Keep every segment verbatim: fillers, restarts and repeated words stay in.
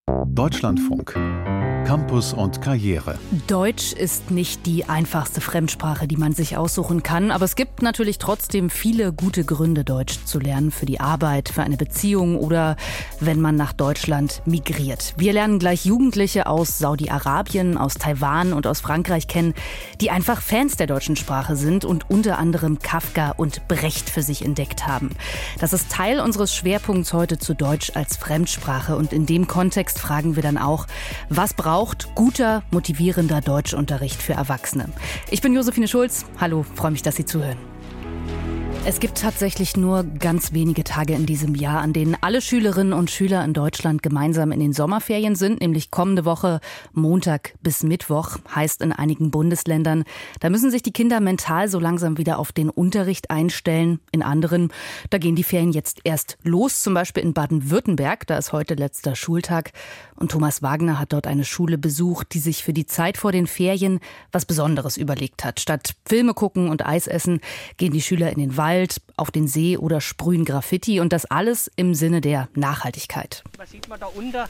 Deutschlandfunk. Campus und Karriere. Deutsch ist nicht die einfachste Fremdsprache, die man sich aussuchen kann, aber es gibt natürlich trotzdem viele gute Gründe, Deutsch zu lernen, für die Arbeit, für eine Beziehung oder wenn man nach Deutschland migriert. Wir lernen gleich Jugendliche aus Saudi-Arabien, aus Taiwan und aus Frankreich kennen, die einfach Fans der deutschen Sprache sind und unter anderem Kafka und Brecht für sich entdeckt haben. Das ist Teil unseres Schwerpunkts heute zu Deutsch als Fremdsprache und in dem Kontext fragen wir dann auch, was braucht guter, motivierender Deutschunterricht für Erwachsene. Ich bin Josephine Schulz. Hallo, freue mich, dass Sie zuhören. Es gibt tatsächlich nur ganz wenige Tage in diesem Jahr, an denen alle Schülerinnen und Schüler in Deutschland gemeinsam in den Sommerferien sind, nämlich kommende Woche Montag bis Mittwoch, heißt in einigen Bundesländern. Da müssen sich die Kinder mental so langsam wieder auf den Unterricht einstellen. In anderen, da gehen die Ferien jetzt erst los, zum Beispiel in Baden-Württemberg, da ist heute letzter Schultag. Und Thomas Wagner hat dort eine Schule besucht, die sich für die Zeit vor den Ferien was Besonderes überlegt hat. Statt Filme gucken und Eis essen, gehen die Schüler in den Wald, auf den See oder sprühen Graffiti und das alles im Sinne der Nachhaltigkeit. Was sieht man da unter?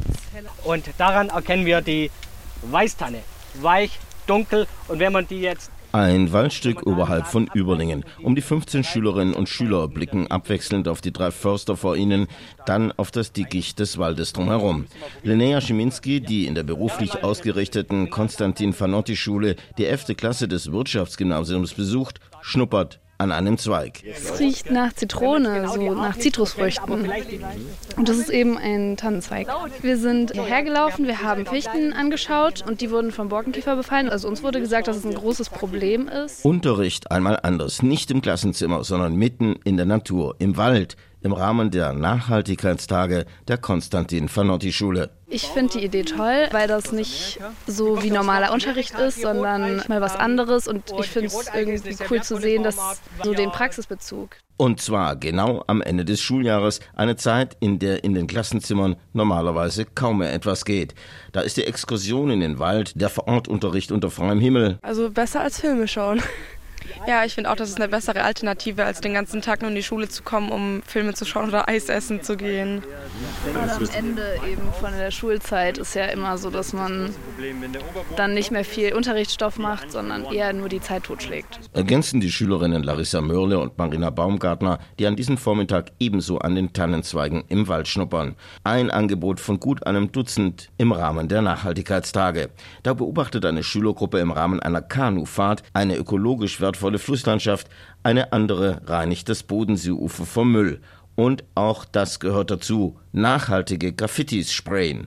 Und daran erkennen wir die Weißtanne. Weich, dunkel und wenn man die jetzt... Ein Waldstück oberhalb von Überlingen. Um die fünfzehn Schülerinnen und Schüler blicken abwechselnd auf die drei Förster vor ihnen, dann auf das Dickicht des Waldes drumherum. Linnea Schiminski, die in der beruflich ausgerichteten Konstantin-Fanotti-Schule die elfte Klasse des Wirtschaftsgymnasiums besucht, schnuppert an einem Zweig. Es riecht nach Zitrone, so nach Zitrusfrüchten. Und das ist eben ein Tannenzweig. Wir sind hierher gelaufen, wir haben Fichten angeschaut und die wurden vom Borkenkäfer befallen. Also uns wurde gesagt, dass es ein großes Problem ist. Unterricht einmal anders, nicht im Klassenzimmer, sondern mitten in der Natur, im Wald, im Rahmen der Nachhaltigkeitstage der Konstantin-Fanotti-Schule. Ich finde die Idee toll, weil das nicht so wie normaler Unterricht ist, sondern mal was anderes. Und ich finde es irgendwie cool zu sehen, dass so den Praxisbezug. Und zwar genau am Ende des Schuljahres, eine Zeit, in der in den Klassenzimmern normalerweise kaum mehr etwas geht. Da ist die Exkursion in den Wald, der Vorortunterricht unter freiem Himmel. Also besser als Filme schauen. Ja, ich finde auch, das ist eine bessere Alternative, als den ganzen Tag nur in die Schule zu kommen, um Filme zu schauen oder Eis essen zu gehen. Gerade am Ende eben von der Schulzeit ist ja immer so, dass man dann nicht mehr viel Unterrichtsstoff macht, sondern eher nur die Zeit totschlägt. Ergänzen die Schülerinnen Larissa Mörle und Marina Baumgartner, die an diesem Vormittag ebenso an den Tannenzweigen im Wald schnuppern. Ein Angebot von gut einem Dutzend im Rahmen der Nachhaltigkeitstage. Da beobachtet eine Schülergruppe im Rahmen einer Kanufahrt eine ökologisch wertvolle Volle Flusslandschaft, eine andere reinigt das Bodenseeufer vom Müll. Und auch das gehört dazu, nachhaltige Graffitis sprayen.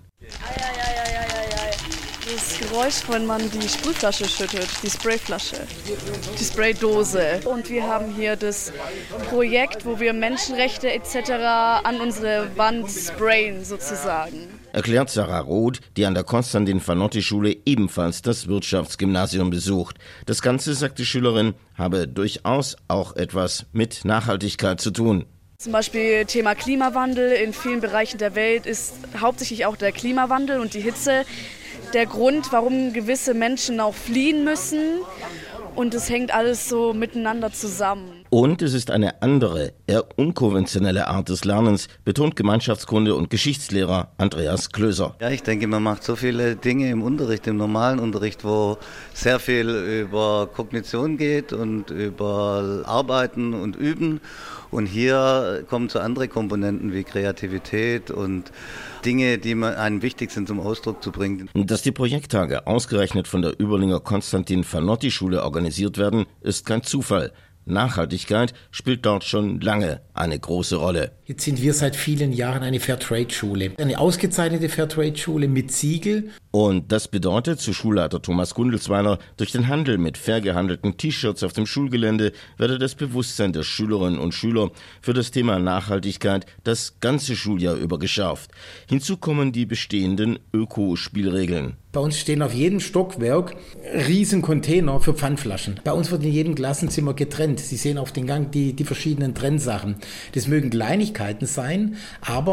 Das Geräusch, wenn man die Sprühflasche schüttet, die Sprayflasche, die Spraydose. Und wir haben hier das Projekt, wo wir Menschenrechte et cetera an unsere Wand sprayen sozusagen. Erklärt Sarah Roth, die an der Konstantin-Fanotti-Schule ebenfalls das Wirtschaftsgymnasium besucht. Das Ganze, sagt die Schülerin, habe durchaus auch etwas mit Nachhaltigkeit zu tun. Zum Beispiel Thema Klimawandel. In vielen Bereichen der Welt ist hauptsächlich auch der Klimawandel und die Hitze der Grund, warum gewisse Menschen auch fliehen müssen. Und es hängt alles so miteinander zusammen. Und es ist eine andere, eher unkonventionelle Art des Lernens, betont Gemeinschaftskunde- und Geschichtslehrer Andreas Klöser. Ja, ich denke, man macht so viele Dinge im Unterricht, im normalen Unterricht, wo sehr viel über Kognition geht und über Arbeiten und Üben. Und hier kommen so andere Komponenten wie Kreativität und Dinge, die einem wichtig sind, zum Ausdruck zu bringen. Dass die Projekttage ausgerechnet von der Überlinger Konstantin-Fanotti-Schule organisiert werden, ist kein Zufall. Nachhaltigkeit spielt dort schon lange eine große Rolle. Jetzt sind wir seit vielen Jahren eine Fairtrade-Schule. Eine ausgezeichnete Fairtrade-Schule mit Siegel. Und das bedeutet, zu Schulleiter Thomas Gundelsweiler, durch den Handel mit fair gehandelten T-Shirts auf dem Schulgelände werde das Bewusstsein der Schülerinnen und Schüler für das Thema Nachhaltigkeit das ganze Schuljahr über geschärft. Hinzu kommen die bestehenden Öko-Spielregeln. Bei uns stehen auf jedem Stockwerk riesen Container für Pfandflaschen. Bei uns wird in jedem Klassenzimmer getrennt. Sie sehen auf den Gang die, die verschiedenen Trennsachen. Das mögen Kleinigkeiten sein, aber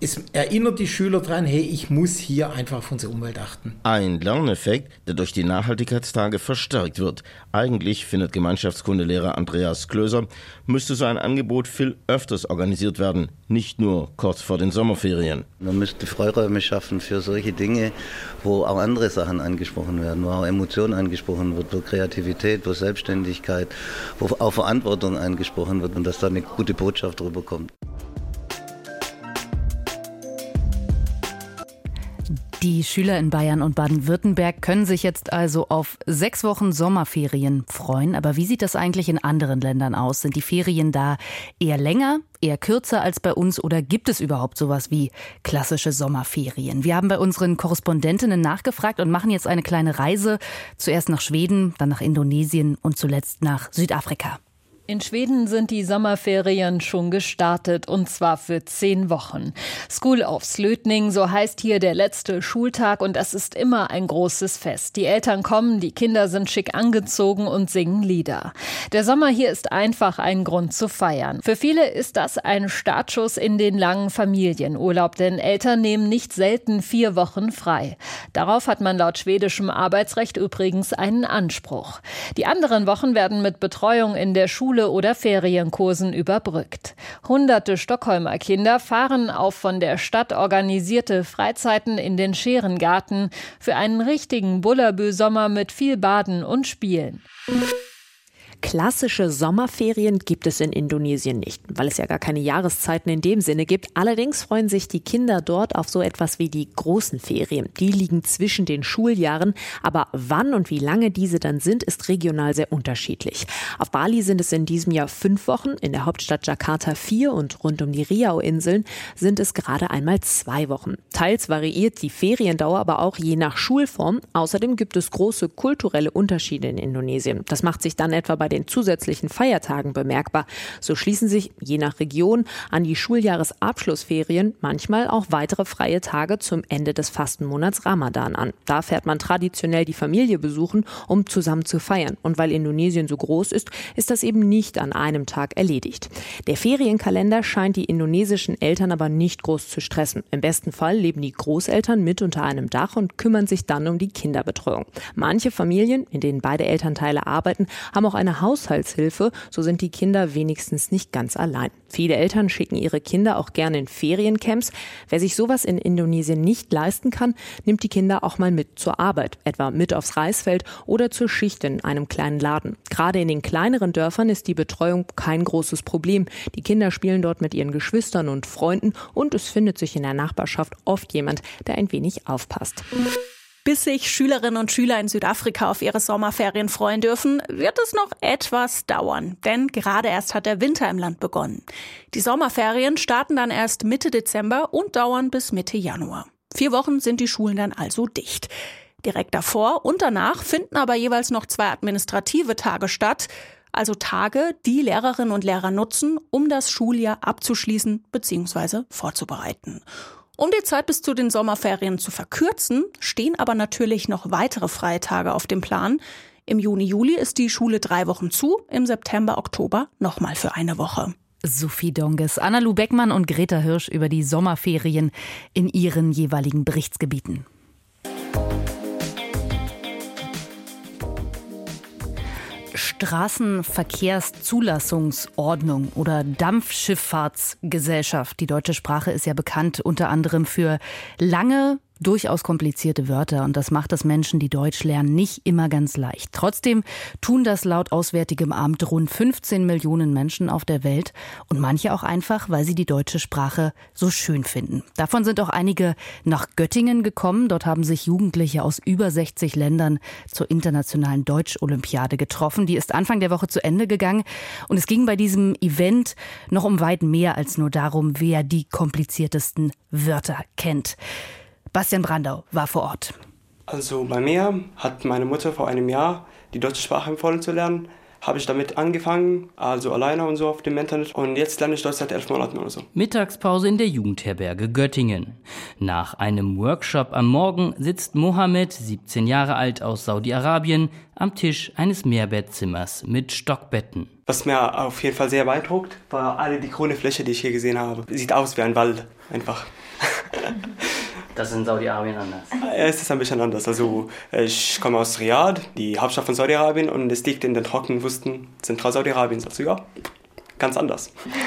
Es erinnert die Schüler daran, hey, ich muss hier einfach auf unsere Umwelt achten. Ein Lerneffekt, der durch die Nachhaltigkeitstage verstärkt wird. Eigentlich, findet Gemeinschaftskundelehrer Andreas Klöser, müsste so ein Angebot viel öfters organisiert werden, nicht nur kurz vor den Sommerferien. Man müsste Freiräume schaffen für solche Dinge, wo auch andere Sachen angesprochen werden, wo auch Emotionen angesprochen wird, wo Kreativität, wo Selbstständigkeit, wo auch Verantwortung angesprochen wird und dass da eine gute Botschaft drüber kommt. Die Schüler in Bayern und Baden-Württemberg können sich jetzt also auf sechs Wochen Sommerferien freuen. Aber wie sieht das eigentlich in anderen Ländern aus? Sind die Ferien da eher länger, eher kürzer als bei uns oder gibt es überhaupt sowas wie klassische Sommerferien? Wir haben bei unseren Korrespondentinnen nachgefragt und machen jetzt eine kleine Reise. Zuerst nach Schweden, dann nach Indonesien und zuletzt nach Südafrika. In Schweden sind die Sommerferien schon gestartet, und zwar für zehn Wochen. School of Slötning, so heißt hier der letzte Schultag, und es ist immer ein großes Fest. Die Eltern kommen, die Kinder sind schick angezogen und singen Lieder. Der Sommer hier ist einfach ein Grund zu feiern. Für viele ist das ein Startschuss in den langen Familienurlaub, denn Eltern nehmen nicht selten vier Wochen frei. Darauf hat man laut schwedischem Arbeitsrecht übrigens einen Anspruch. Die anderen Wochen werden mit Betreuung in der Schule oder Ferienkursen überbrückt. Hunderte Stockholmer Kinder fahren auf von der Stadt organisierte Freizeiten in den Scherengarten für einen richtigen Bullerbü-Sommer mit viel Baden und Spielen. Klassische Sommerferien gibt es in Indonesien nicht, weil es ja gar keine Jahreszeiten in dem Sinne gibt. Allerdings freuen sich die Kinder dort auf so etwas wie die großen Ferien. Die liegen zwischen den Schuljahren, aber wann und wie lange diese dann sind, ist regional sehr unterschiedlich. Auf Bali sind es in diesem Jahr fünf Wochen, in der Hauptstadt Jakarta vier und rund um die Riau-Inseln sind es gerade einmal zwei Wochen. Teils variiert die Feriendauer aber auch je nach Schulform. Außerdem gibt es große kulturelle Unterschiede in Indonesien. Das macht sich dann etwa bei den zusätzlichen Feiertagen bemerkbar. So schließen sich, je nach Region, an die Schuljahresabschlussferien manchmal auch weitere freie Tage zum Ende des Fastenmonats Ramadan an. Da fährt man traditionell die Familie besuchen, um zusammen zu feiern. Und weil Indonesien so groß ist, ist das eben nicht an einem Tag erledigt. Der Ferienkalender scheint die indonesischen Eltern aber nicht groß zu stressen. Im besten Fall leben die Großeltern mit unter einem Dach und kümmern sich dann um die Kinderbetreuung. Manche Familien, in denen beide Elternteile arbeiten, haben auch eine Haushaltshilfe, so sind die Kinder wenigstens nicht ganz allein. Viele Eltern schicken ihre Kinder auch gerne in Feriencamps. Wer sich sowas in Indonesien nicht leisten kann, nimmt die Kinder auch mal mit zur Arbeit, etwa mit aufs Reisfeld oder zur Schicht in einem kleinen Laden. Gerade in den kleineren Dörfern ist die Betreuung kein großes Problem. Die Kinder spielen dort mit ihren Geschwistern und Freunden und es findet sich in der Nachbarschaft oft jemand, der ein wenig aufpasst. Bis sich Schülerinnen und Schüler in Südafrika auf ihre Sommerferien freuen dürfen, wird es noch etwas dauern. Denn gerade erst hat der Winter im Land begonnen. Die Sommerferien starten dann erst Mitte Dezember und dauern bis Mitte Januar. Vier Wochen sind die Schulen dann also dicht. Direkt davor und danach finden aber jeweils noch zwei administrative Tage statt. Also Tage, die Lehrerinnen und Lehrer nutzen, um das Schuljahr abzuschließen bzw. vorzubereiten. Um die Zeit bis zu den Sommerferien zu verkürzen, stehen aber natürlich noch weitere freie Tage auf dem Plan. Im Juni, Juli ist die Schule drei Wochen zu, im September, Oktober nochmal für eine Woche. Sophie Donges, Anna-Lu Beckmann und Greta Hirsch über die Sommerferien in ihren jeweiligen Berichtsgebieten. Straßenverkehrszulassungsordnung oder Dampfschifffahrtsgesellschaft. Die deutsche Sprache ist ja bekannt unter anderem für lange, durchaus komplizierte Wörter. Und das macht es Menschen, die Deutsch lernen, nicht immer ganz leicht. Trotzdem tun das laut Auswärtigem Amt rund fünfzehn Millionen Menschen auf der Welt. Und manche auch einfach, weil sie die deutsche Sprache so schön finden. Davon sind auch einige nach Göttingen gekommen. Dort haben sich Jugendliche aus über sechzig Ländern zur internationalen Deutsch-Olympiade getroffen. Die ist Anfang der Woche zu Ende gegangen. Und es ging bei diesem Event noch um weit mehr als nur darum, wer die kompliziertesten Wörter kennt. Bastian Brandau war vor Ort. Also bei mir hat meine Mutter vor einem Jahr die deutsche Sprache empfohlen zu lernen. Habe ich damit angefangen, also alleine und so auf dem Internet. Und jetzt lerne ich Deutsch seit elf Monaten oder so. Mittagspause in der Jugendherberge Göttingen. Nach einem Workshop am Morgen sitzt Mohammed, siebzehn Jahre alt aus Saudi-Arabien, am Tisch eines Mehrbettzimmers mit Stockbetten. Was mir auf jeden Fall sehr beeindruckt, war alle die grüne Fläche, die ich hier gesehen habe. Sieht aus wie ein Wald. einfach. Das ist in Saudi-Arabien anders? Es ist ein bisschen anders. Also ich komme aus Riyadh, die Hauptstadt von Saudi-Arabien, und es liegt in den Trockenwüsten Zentral-Saudi-Arabiens. Also ja, ganz anders.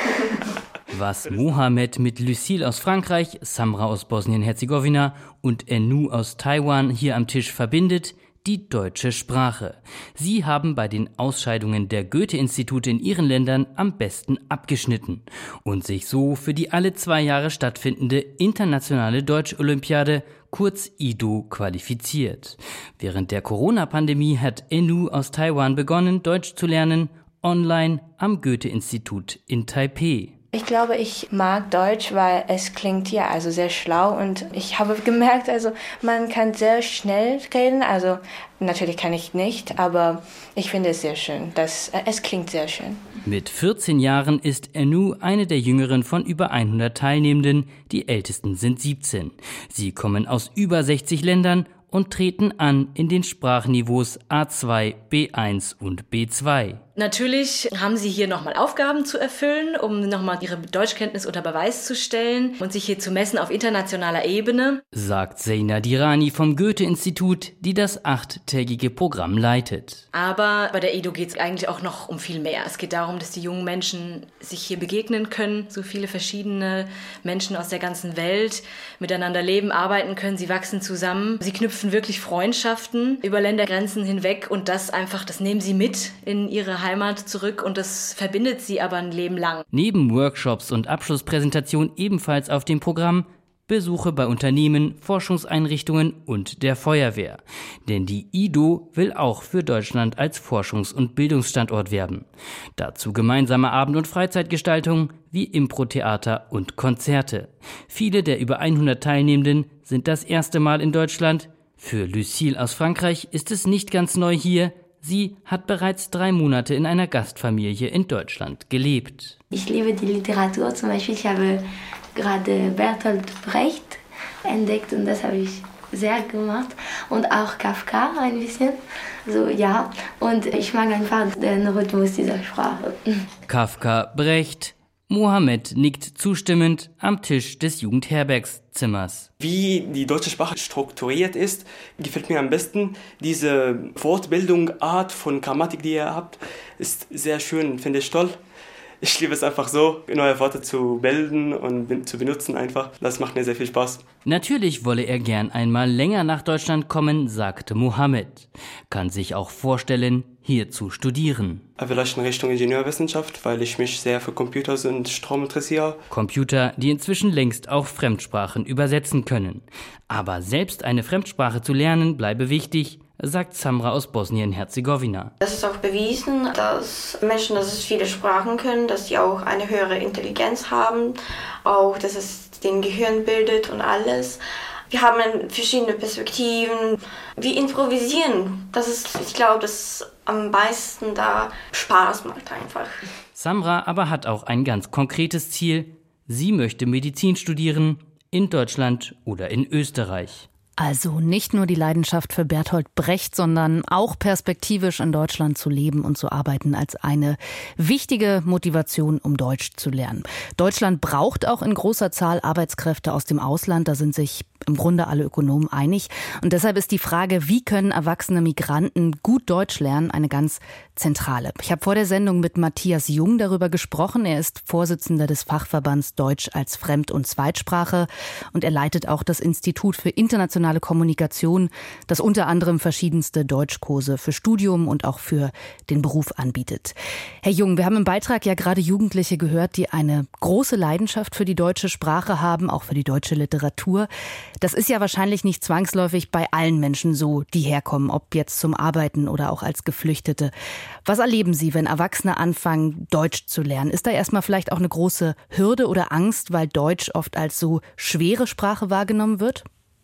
Was Mohamed mit Lucille aus Frankreich, Samra aus Bosnien-Herzegowina und Ennu aus Taiwan hier am Tisch verbindet: die deutsche Sprache. Sie haben bei den Ausscheidungen der Goethe-Institute in ihren Ländern am besten abgeschnitten und sich so für die alle zwei Jahre stattfindende internationale Deutsch-Olympiade, kurz I D O, qualifiziert. Während der Corona-Pandemie hat Ennu aus Taiwan begonnen, Deutsch zu lernen, online am Goethe-Institut in Taipei. Ich glaube, ich mag Deutsch, weil es klingt ja also sehr schlau, und ich habe gemerkt, also man kann sehr schnell reden, also natürlich kann ich nicht, aber ich finde es sehr schön, das, es klingt sehr schön. Mit vierzehn Jahren ist Ennu eine der jüngeren von über hundert Teilnehmenden, die ältesten sind siebzehn. Sie kommen aus über sechzig Ländern und treten an in den Sprachniveaus A zwei, B eins und B zwei. Natürlich haben sie hier nochmal Aufgaben zu erfüllen, um nochmal ihre Deutschkenntnis unter Beweis zu stellen und sich hier zu messen auf internationaler Ebene, sagt Zeina Dirani vom Goethe-Institut, die das achttägige Programm leitet. Aber bei der E D O geht es eigentlich auch noch um viel mehr. Es geht darum, dass die jungen Menschen sich hier begegnen können, so viele verschiedene Menschen aus der ganzen Welt miteinander leben, arbeiten können, sie wachsen zusammen. Sie knüpfen wirklich Freundschaften über Ländergrenzen hinweg, und das einfach, das nehmen sie mit in ihre Heimat zurück, und das verbindet sie aber ein Leben lang. Neben Workshops und Abschlusspräsentationen ebenfalls auf dem Programm Besuche bei Unternehmen, Forschungseinrichtungen und der Feuerwehr. Denn die I D O will auch für Deutschland als Forschungs- und Bildungsstandort werben. Dazu gemeinsame Abend- und Freizeitgestaltung wie Impro-Theater und Konzerte. Viele der über hundert Teilnehmenden sind das erste Mal in Deutschland. Für Lucille aus Frankreich ist es nicht ganz neu hier. Sie hat bereits drei Monate in einer Gastfamilie in Deutschland gelebt. Ich liebe die Literatur. Zum Beispiel, ich habe gerade Bertolt Brecht entdeckt, und das habe ich sehr gemacht. Und auch Kafka ein bisschen. So, ja. Und ich mag einfach den Rhythmus dieser Sprache. Kafka, Brecht. Mohamed nickt zustimmend am Tisch des Jugendherbergszimmers. Wie die deutsche Sprache strukturiert ist, gefällt mir am besten. Diese Fortbildung, Art von Grammatik, die ihr habt, ist sehr schön, finde ich toll. Ich liebe es einfach so, neue Worte zu bilden und zu benutzen einfach. Das macht mir sehr viel Spaß. Natürlich wolle er gern einmal länger nach Deutschland kommen, sagte Mohamed. Kann sich auch vorstellen, hier zu studieren. Vielleicht in Richtung Ingenieurwissenschaft, weil ich mich sehr für Computer und Strom interessiere. Computer, die inzwischen längst auch Fremdsprachen übersetzen können. Aber selbst eine Fremdsprache zu lernen, bleibe wichtig, sagt Samra aus Bosnien-Herzegowina. Es ist auch bewiesen, dass Menschen, dass es viele Sprachen können, dass sie auch eine höhere Intelligenz haben, auch dass es den Gehirn bildet und alles. Wir haben verschiedene Perspektiven. Wir improvisieren. Das ist, ich glaube, das am meisten da Spaß macht einfach. Samra aber hat auch ein ganz konkretes Ziel. Sie möchte Medizin studieren, in Deutschland oder in Österreich. Also nicht nur die Leidenschaft für Bertolt Brecht, sondern auch perspektivisch in Deutschland zu leben und zu arbeiten als eine wichtige Motivation, um Deutsch zu lernen. Deutschland braucht auch in großer Zahl Arbeitskräfte aus dem Ausland. Da sind sich im Grunde alle Ökonomen einig. Und deshalb ist die Frage, wie können erwachsene Migranten gut Deutsch lernen, eine ganz zentrale. Ich habe vor der Sendung mit Matthias Jung darüber gesprochen. Er ist Vorsitzender des Fachverbands Deutsch als Fremd- und Zweitsprache, und er leitet auch das Institut für internationale Kommunikation, das unter anderem verschiedenste Deutschkurse für Studium und auch für den Beruf anbietet. Herr Jung, wir haben im Beitrag ja gerade Jugendliche gehört, die eine große Leidenschaft für die deutsche Sprache haben, auch für die deutsche Literatur. Das ist ja wahrscheinlich nicht zwangsläufig bei allen Menschen so, die herkommen, ob jetzt zum Arbeiten oder auch als Geflüchtete. Was erleben Sie, wenn Erwachsene anfangen, Deutsch zu lernen? Ist da erstmal vielleicht auch eine große Hürde oder Angst, weil Deutsch oft als so schwere Sprache wahrgenommen wird?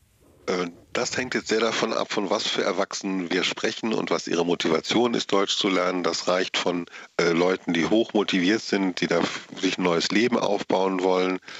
Das hängt jetzt sehr davon ab, von was für Erwachsenen wir sprechen und was ihre Motivation ist, Deutsch zu lernen. Das reicht von äh, Leuten, die hoch motiviert sind, die da sich ein neues Leben aufbauen wollen,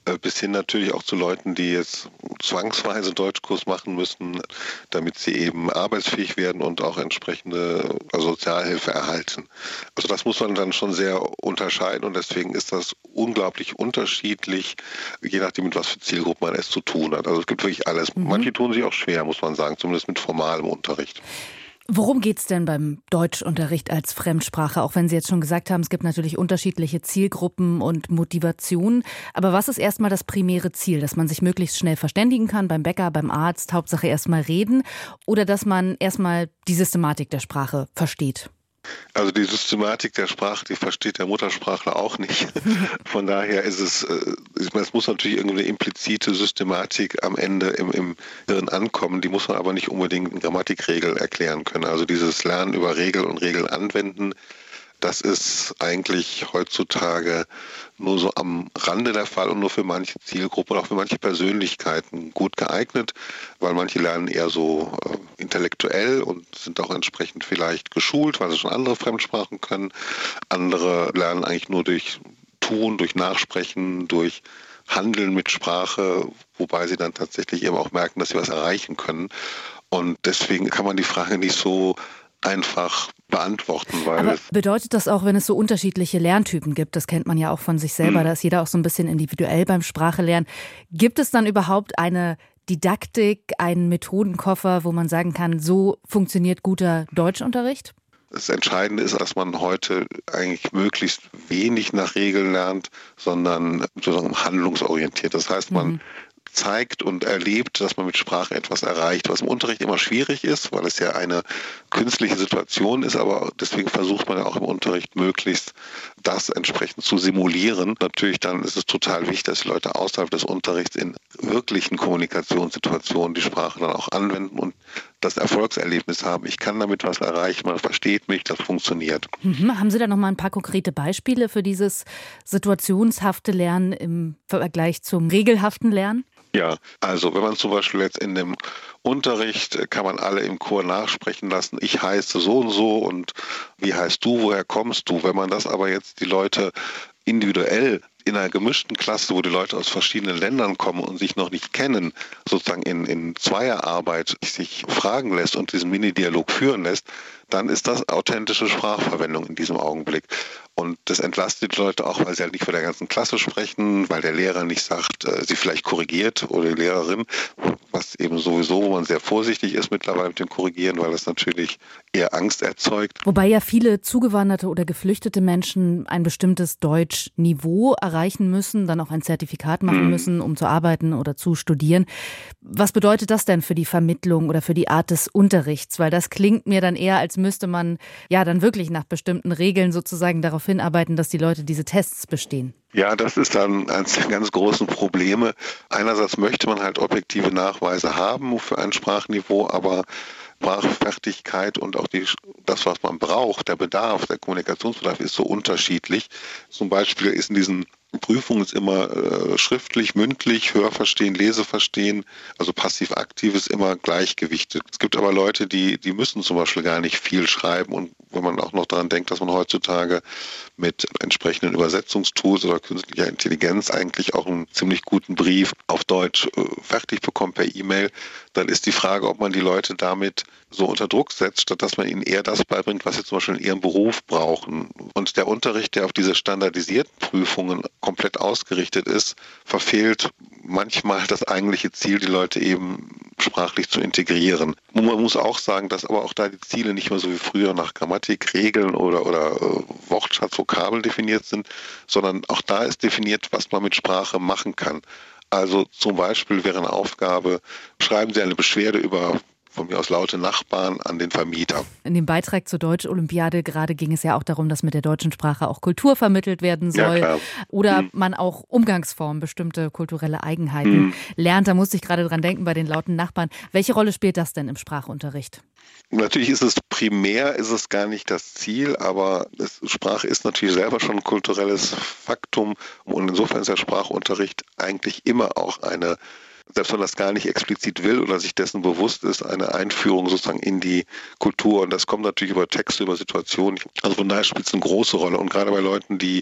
bis hin natürlich auch zu Leuten, die jetzt zwangsweise Deutschkurs machen müssen, damit sie eben arbeitsfähig werden und auch entsprechende Sozialhilfe erhalten. Also das muss man dann schon sehr unterscheiden und deswegen ist das unglaublich unterschiedlich, je nachdem, mit was für Zielgruppen man es zu tun hat. Also es gibt wirklich alles. Mhm. Manche tun sich auch schwer, muss man sagen, zumindest mit formalem Unterricht. Worum geht es denn beim Deutschunterricht als Fremdsprache? Auch wenn Sie jetzt schon gesagt haben, es gibt natürlich unterschiedliche Zielgruppen und Motivationen. Aber was ist erstmal das primäre Ziel? Dass man sich möglichst schnell verständigen kann, beim Bäcker, beim Arzt, Hauptsache erstmal reden? Oder dass man erstmal die Systematik der Sprache versteht? Also die Systematik der Sprache, die versteht der Muttersprachler auch nicht. Von daher ist es, es muss natürlich irgendeine implizite Systematik am Ende im, im Hirn ankommen, die muss man aber nicht unbedingt in Grammatikregeln erklären können. Also dieses Lernen über Regeln und Regeln anwenden, das ist eigentlich heutzutage nur so am Rande der Fall und nur für manche Zielgruppen und auch für manche Persönlichkeiten gut geeignet, weil manche lernen eher so äh, intellektuell und sind auch entsprechend vielleicht geschult, weil sie schon andere Fremdsprachen können. Andere lernen eigentlich nur durch Tun, durch Nachsprechen, durch Handeln mit Sprache, wobei sie dann tatsächlich eben auch merken, dass sie was erreichen können. Und deswegen kann man die Frage nicht so einfach beantworten. Weil Aber bedeutet das auch, wenn es so unterschiedliche Lerntypen gibt, das kennt man ja auch von sich selber, hm. da ist jeder auch so ein bisschen individuell beim Sprachelernen, gibt es dann überhaupt eine Didaktik, einen Methodenkoffer, wo man sagen kann, so funktioniert guter Deutschunterricht? Das Entscheidende ist, dass man heute eigentlich möglichst wenig nach Regeln lernt, sondern sozusagen handlungsorientiert. Das heißt, man mhm. zeigt und erlebt, dass man mit Sprache etwas erreicht, was im Unterricht immer schwierig ist, weil es ja eine künstliche Situation ist, aber deswegen versucht man ja auch im Unterricht möglichst das entsprechend zu simulieren. Natürlich dann ist es total wichtig, dass die Leute außerhalb des Unterrichts in wirklichen Kommunikationssituationen die Sprache dann auch anwenden und das Erfolgserlebnis haben. Ich kann damit was erreichen, man versteht mich, das funktioniert. Mhm. Haben Sie da noch mal ein paar konkrete Beispiele für dieses situationshafte Lernen im Vergleich zum regelhaften Lernen? Ja, also wenn man zum Beispiel jetzt in dem Unterricht, kann man alle im Chor nachsprechen lassen, ich heiße so und so und wie heißt du, woher kommst du? Wenn man das aber jetzt die Leute individuell in einer gemischten Klasse, wo die Leute aus verschiedenen Ländern kommen und sich noch nicht kennen, sozusagen in, in Zweierarbeit sich fragen lässt und diesen Mini-Dialog führen lässt, dann ist das authentische Sprachverwendung in diesem Augenblick. Und das entlastet die Leute auch, weil sie halt nicht vor der ganzen Klasse sprechen, weil der Lehrer nicht sagt, äh, sie vielleicht korrigiert oder die Lehrerin, was eben sowieso, wo man sehr vorsichtig ist mittlerweile mit dem Korrigieren, weil das natürlich eher Angst erzeugt. Wobei ja viele zugewanderte oder geflüchtete Menschen ein bestimmtes Deutschniveau erreichen müssen, dann auch ein Zertifikat machen hm. müssen, um zu arbeiten oder zu studieren. Was bedeutet das denn für die Vermittlung oder für die Art des Unterrichts? Weil das klingt mir dann eher, als müsste man ja dann wirklich nach bestimmten Regeln sozusagen darauf hinarbeiten, dass die Leute diese Tests bestehen. Ja, das ist dann eines der ganz großen Probleme. Einerseits möchte man halt objektive Nachweise haben für ein Sprachniveau, aber Sprachfertigkeit und auch die, das, was man braucht, der Bedarf, der Kommunikationsbedarf ist so unterschiedlich. Zum Beispiel ist in diesen Prüfungen ist immer äh, schriftlich, mündlich, Hörverstehen, Leseverstehen, also passiv-aktiv ist immer gleichgewichtet. Es gibt aber Leute, die, die müssen zum Beispiel gar nicht viel schreiben und wenn man auch noch daran denkt, dass man heutzutage mit entsprechenden Übersetzungstools oder künstlicher Intelligenz eigentlich auch einen ziemlich guten Brief auf Deutsch äh, fertig bekommt per E-Mail, dann ist die Frage, ob man die Leute damit so unter Druck setzt, statt dass man ihnen eher das beibringt, was sie zum Beispiel in ihrem Beruf brauchen. Und der Unterricht, der auf diese standardisierten Prüfungen komplett ausgerichtet ist, verfehlt manchmal das eigentliche Ziel, die Leute eben sprachlich zu integrieren. Und man muss auch sagen, dass aber auch da die Ziele nicht mehr so wie früher nach Grammatik, Regeln oder, oder äh, Wortschatz, Vokabeln definiert sind, sondern auch da ist definiert, was man mit Sprache machen kann. Also zum Beispiel wäre eine Aufgabe, schreiben Sie eine Beschwerde über von mir aus laute Nachbarn an den Vermieter. In dem Beitrag zur Deutsch-Olympiade gerade ging es ja auch darum, dass mit der deutschen Sprache auch Kultur vermittelt werden soll. Ja, oder hm. man auch Umgangsformen, bestimmte kulturelle Eigenheiten hm. lernt. Da musste ich gerade dran denken bei den lauten Nachbarn. Welche Rolle spielt das denn im Sprachunterricht? Natürlich ist es primär, ist es gar nicht das Ziel, aber es, Sprache ist natürlich selber schon ein kulturelles Faktum und insofern ist der Sprachunterricht eigentlich immer auch eine, selbst wenn man das gar nicht explizit will oder sich dessen bewusst ist, eine Einführung sozusagen in die Kultur. Und das kommt natürlich über Texte, über Situationen. Also von daher spielt es eine große Rolle. Und gerade bei Leuten, die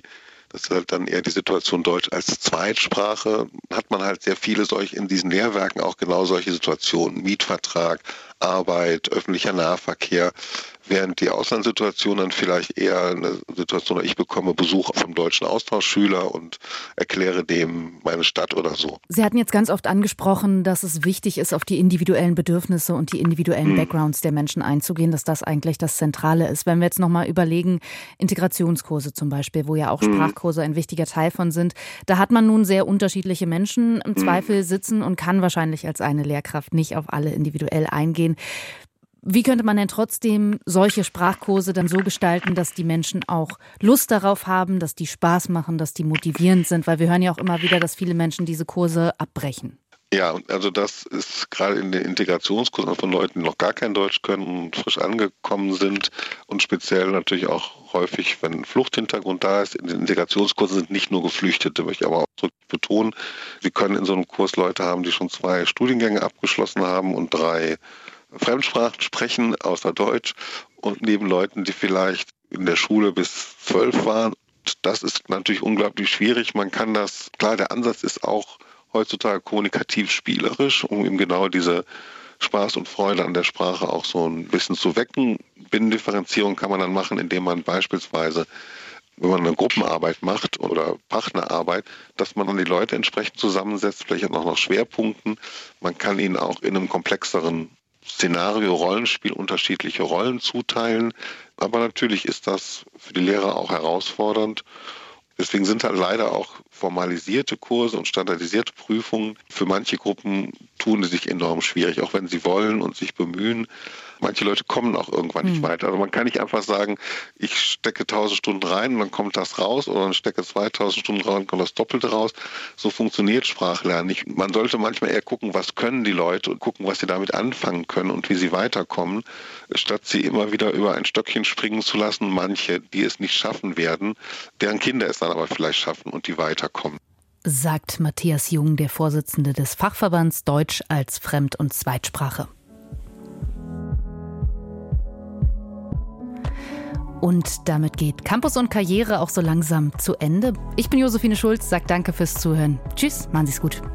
Das ist halt dann eher die Situation Deutsch als Zweitsprache. Hat man halt sehr viele solche in diesen Lehrwerken auch genau solche Situationen. Mietvertrag, Arbeit, öffentlicher Nahverkehr. Während die Auslandssituation dann vielleicht eher eine Situation, ich bekomme Besuch vom deutschen Austauschschüler und erkläre dem meine Stadt oder so. Sie hatten jetzt ganz oft angesprochen, dass es wichtig ist, auf die individuellen Bedürfnisse und die individuellen hm. Backgrounds der Menschen einzugehen, dass das eigentlich das Zentrale ist. Wenn wir jetzt nochmal überlegen, Integrationskurse zum Beispiel, wo ja auch hm. Sprachkurse ein wichtiger Teil von sind, da hat man nun sehr unterschiedliche Menschen im hm. Zweifel sitzen und kann wahrscheinlich als eine Lehrkraft nicht auf alle individuell eingehen. Wie könnte man denn trotzdem solche Sprachkurse dann so gestalten, dass die Menschen auch Lust darauf haben, dass die Spaß machen, dass die motivierend sind? Weil wir hören ja auch immer wieder, dass viele Menschen diese Kurse abbrechen. Ja, also das ist gerade in den Integrationskursen von Leuten, die noch gar kein Deutsch können und frisch angekommen sind und speziell natürlich auch häufig, wenn ein Fluchthintergrund da ist. In den Integrationskursen sind nicht nur Geflüchtete, möchte ich aber auch zurück betonen. Sie können in so einem Kurs Leute haben, die schon zwei Studiengänge abgeschlossen haben und drei Fremdsprachen sprechen außer Deutsch und neben Leuten, die vielleicht in der Schule bis zwölf waren. Das ist natürlich unglaublich schwierig. Man kann das, klar, der Ansatz ist auch heutzutage kommunikativ spielerisch, um eben genau diese Spaß und Freude an der Sprache auch so ein bisschen zu wecken. Binnendifferenzierung kann man dann machen, indem man beispielsweise, wenn man eine Gruppenarbeit macht oder Partnerarbeit, dass man dann die Leute entsprechend zusammensetzt, vielleicht auch nach Schwerpunkten. Man kann ihnen auch in einem komplexeren Szenario, Rollenspiel unterschiedliche Rollen zuteilen. Aber natürlich ist das für die Lehrer auch herausfordernd. Deswegen sind halt leider auch formalisierte Kurse und standardisierte Prüfungen für manche Gruppen tun die sich enorm schwierig, auch wenn sie wollen und sich bemühen. Manche Leute kommen auch irgendwann nicht weiter. Also man kann nicht einfach sagen, ich stecke tausend Stunden rein und dann kommt das raus oder dann stecke zweitausend Stunden rein und kommt das Doppelte raus. So funktioniert Sprachlernen nicht. Man sollte manchmal eher gucken, was können die Leute und gucken, was sie damit anfangen können und wie sie weiterkommen, statt sie immer wieder über ein Stöckchen springen zu lassen. Manche, die es nicht schaffen werden, deren Kinder es dann aber vielleicht schaffen und die weiterkommen. Sagt Matthias Jung, der Vorsitzende des Fachverbands Deutsch als Fremd- und Zweitsprache. Und damit geht Campus und Karriere auch so langsam zu Ende. Ich bin Josephine Schulz, sage danke fürs Zuhören. Tschüss, machen Sie's gut.